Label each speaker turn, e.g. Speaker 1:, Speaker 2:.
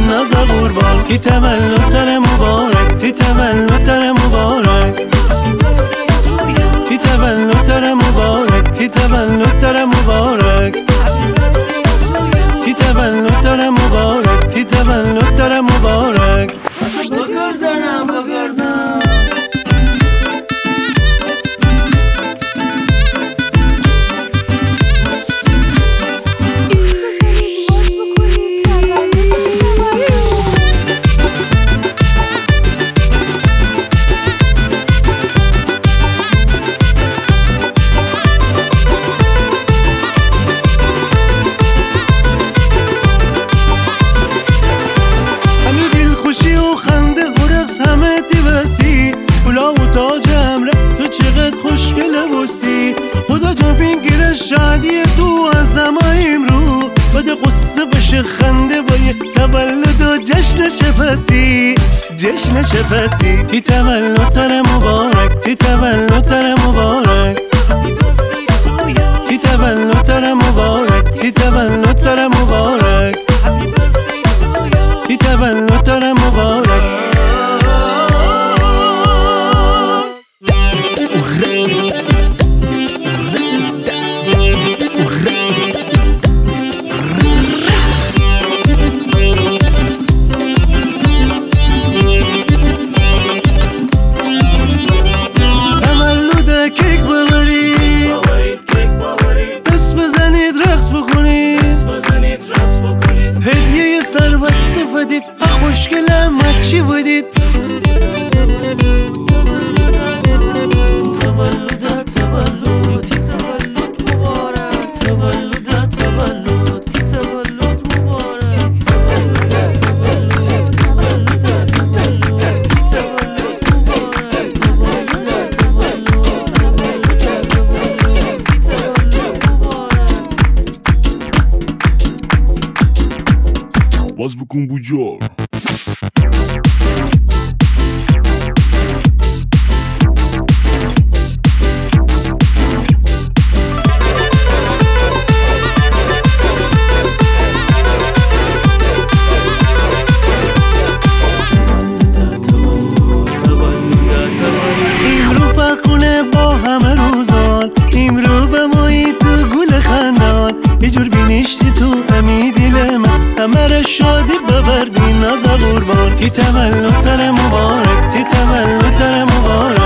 Speaker 1: ناز قربان تی تولدتر مبارک تی تولدتر مبارک تی تولدتر مبارک تی تولدتر مبارک تی تولدتر مبارک تی تولدتر مبارک بگردنم بگردم خوشی و خنده و رقص همه تی وسی پلا و تاج امره تو چقدر خوشگل بوسی خدا جان فکر شادی تو از همه امرو بده قصه بشه خنده با یه تولد و جشن شپسی جشن شپسی تی تولدتر مبارک تی تولدتر مبارک تی تولدتر مبارک تی تولدتر مبارک تی تولدتر مبارک تولد کیک ببرید دست بزنید رقص بکنید هدیه سربسته بدید خوشگلم چی بدید تولد تولد تی تولد مبارک تولد تولد تی تولد مبارک
Speaker 2: باز بکن بوجار
Speaker 1: امرو فرق کنه با همه روزان امرو به مایی تو گل خندان یه جور بینشتی تو همی دل من همه را شادی ببردی ناز قربان تی تولدتر مبارک تی تولدتر مبارک